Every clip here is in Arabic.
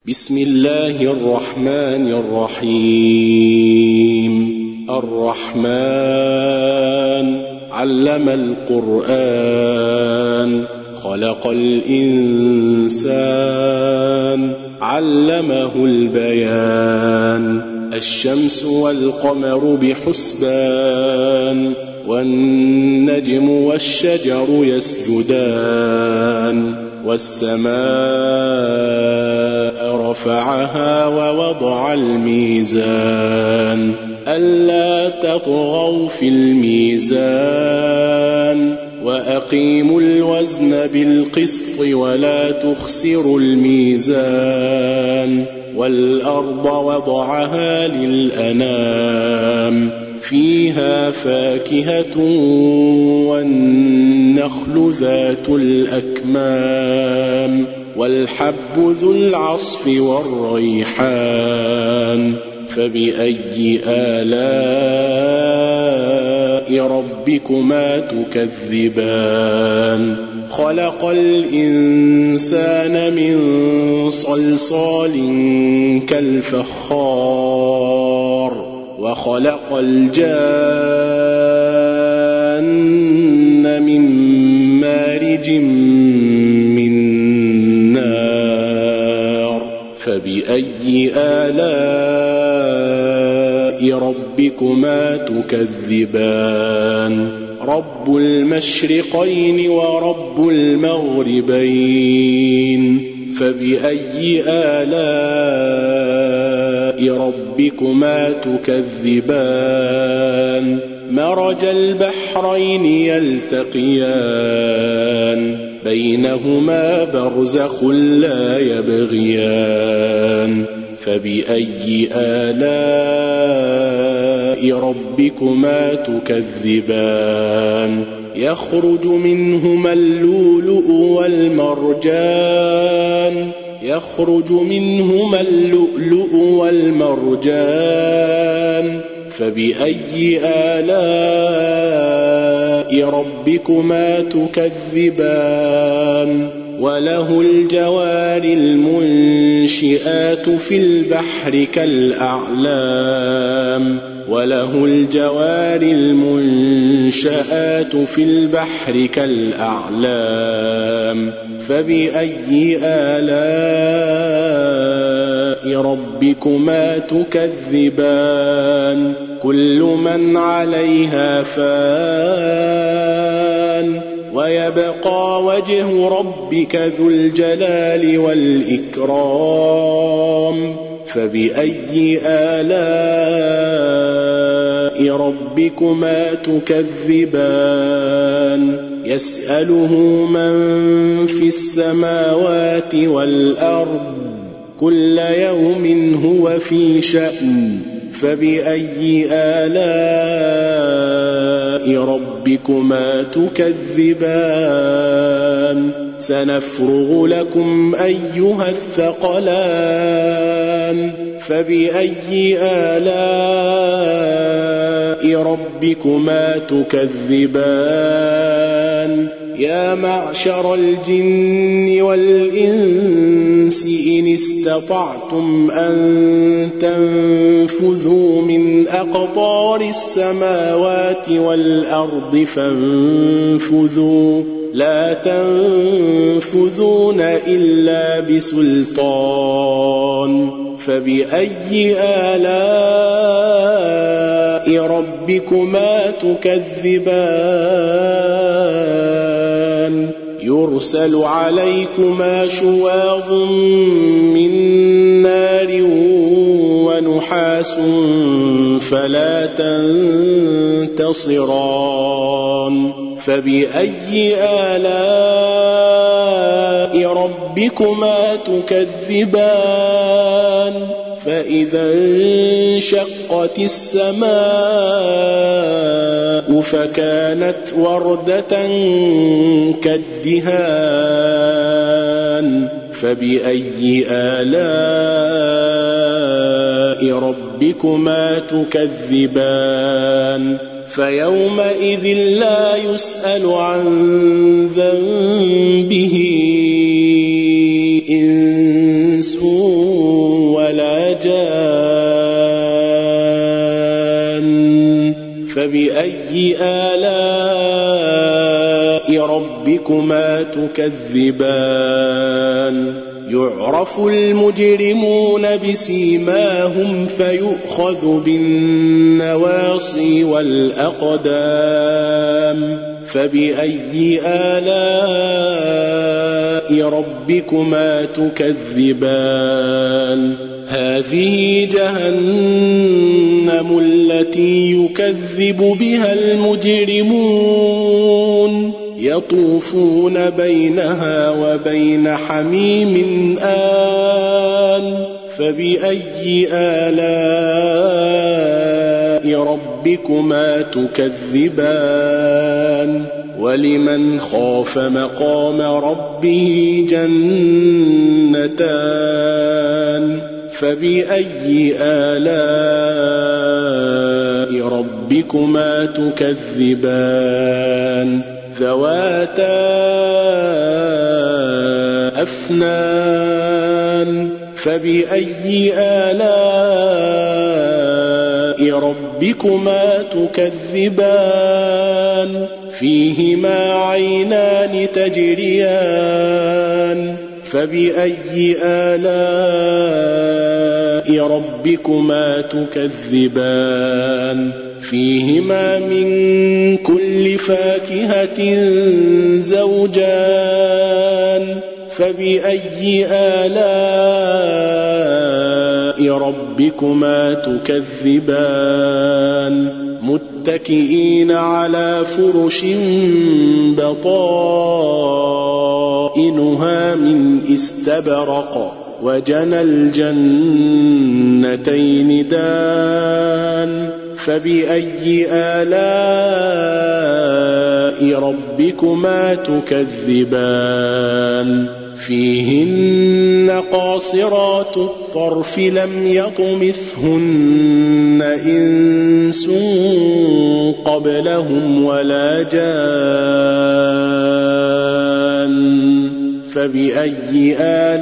بسم الله الرحمن الرحيم. الرحمن علم القرآن خلق الإنسان علمه البيان. الشمس والقمر بحسبان والنجم والشجر يسجدان والسماء رفعها ووضع الميزان ألا تطغوا في الميزان وأقيموا الوزن بالقسط ولا تخسروا الميزان والأرض وضعها للأنام فيها فاكهة والنخل ذات الأكمام والحب ذو العصف والريحان. فبأي آلاء ربكما تكذبان؟ خلق الإنسان من صلصال كالفخار وخلق الجان من مارج من نار. فبأي آلاء ربكما تكذبان؟ رب المشرقين ورب المغربين. فبأي آلاء ربكما تكذبان؟ مرج البحرين يلتقيان بينهما برزخ لا يبغيان. فبأي آلاء ربكما تكذبان؟ يخرج منهما اللؤلؤ والمرجان فبأي آلاء ربكما تكذبان؟ وله الجوار المنشآت في البحر كالأعلام فبأي آلاء ربكما تكذبان؟ كل من عليها فان ويبقى وجه ربك ذو الجلال والإكرام. فبأي آلاء ربكما تكذبان؟ يسأله من في السماوات والأرض كل يوم هو في شأن. فبأي آلاء ربكما تكذبان؟ سنفرغ لكم أيها الثقلان. فبأي آلاء ربكما تكذبان؟ يا معشر الجن والإنس إن استطعتم أن تنفذوا من أقطار السماوات والأرض فانفذوا لا تنفذون إلا بسلطان. فبأي آلاء ربكما تكذبان؟ يرسل عليكما شواظ من نار ونحاس فلا تنتصران. فبأي آلاء ربكما تكذبان؟ فإذا انشقت السماء فكانت وردة كالدهان. فبأي آلاء ربكما تكذبان؟ فيومئذ لا يسأل عن ذنبه إنس ولا جان فبأي آلاء ربكما تكذبان يعرف المجرمون بسيماهم فيؤخذ بالنواصي والأقدام فبأي آلاء ربكما تكذبان هذه جهنم التي يكذب بها المجرمون يطوفون بينها وبين حميم آن فبأي آلاء ربكما تكذبان ولمن خاف مقام ربه جنتان فبأي آلاء ربكما تكذبان ذواتا أفنان فبأي آلاء ربكما تكذبان فيهما عينان تجريان فبأي آلاء ربكما تكذبان فيهما من كل فاكهة زوجان فبأي آلاء ربكما تكذبان متكئين على فرش بطائنها من استبرق وجنى الجنتين دان فبأي آلاء ربكما تكذبان فيهن قاصرات الطرف لم يطمثهن إنس قبلهم ولا جان فبأي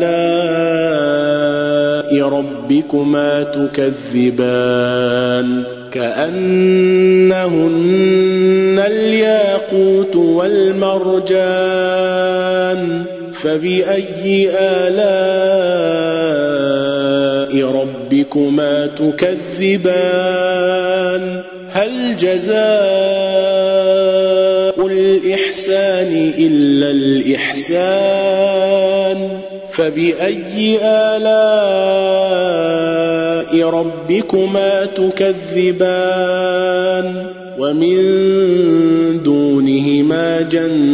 آلاء ربكما تكذبان كأنهن الياقوت والمرجان فبأي آلاء ربكما تكذبان هل جزاء الإحسان إلا الإحسان فبأي آلاء ربكما تكذبان ومن دونهما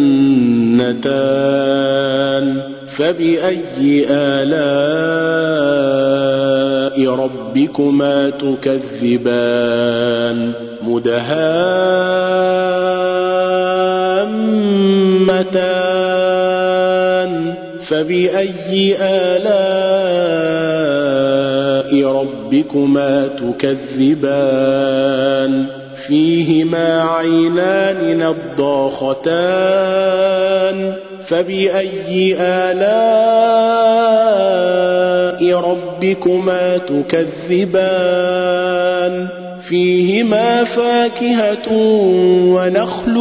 جنتان فبأي آلاء ربكما تكذبان مدهامتان فبأي آلاء ربكما تكذبان فيهما عينان نضاختان فبأي آلاء ربكما تكذبان فيهما فاكهة ونخل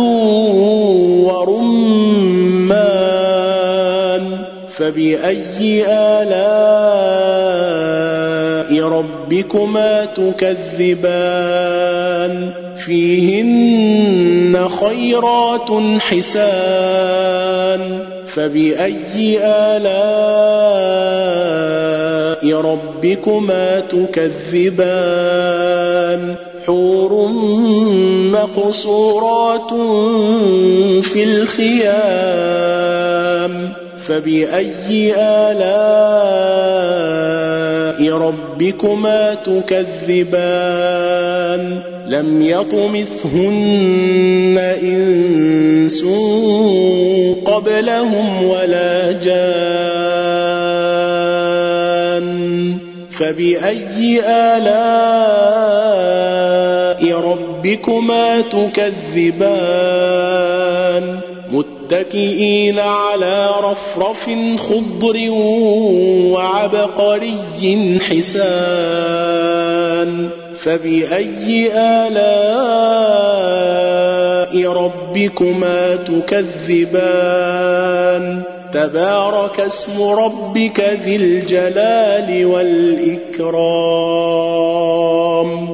ورمان فبأي آلاء ربكما تكذبان فيهن خيرات حسان فبأي آلاء ربكما تكذبان حور مقصورات في الخيام فبأي آلاء ربكما تكذبان لم يطمثهن إنس قبلهم ولا جان فبأي آلاء ربكما تكذبان متكئين على رفرف خضر وعبقري حسان فبأي آلاء ربكما تكذبان تبارك اسم ربك ذي الجلال والإكرام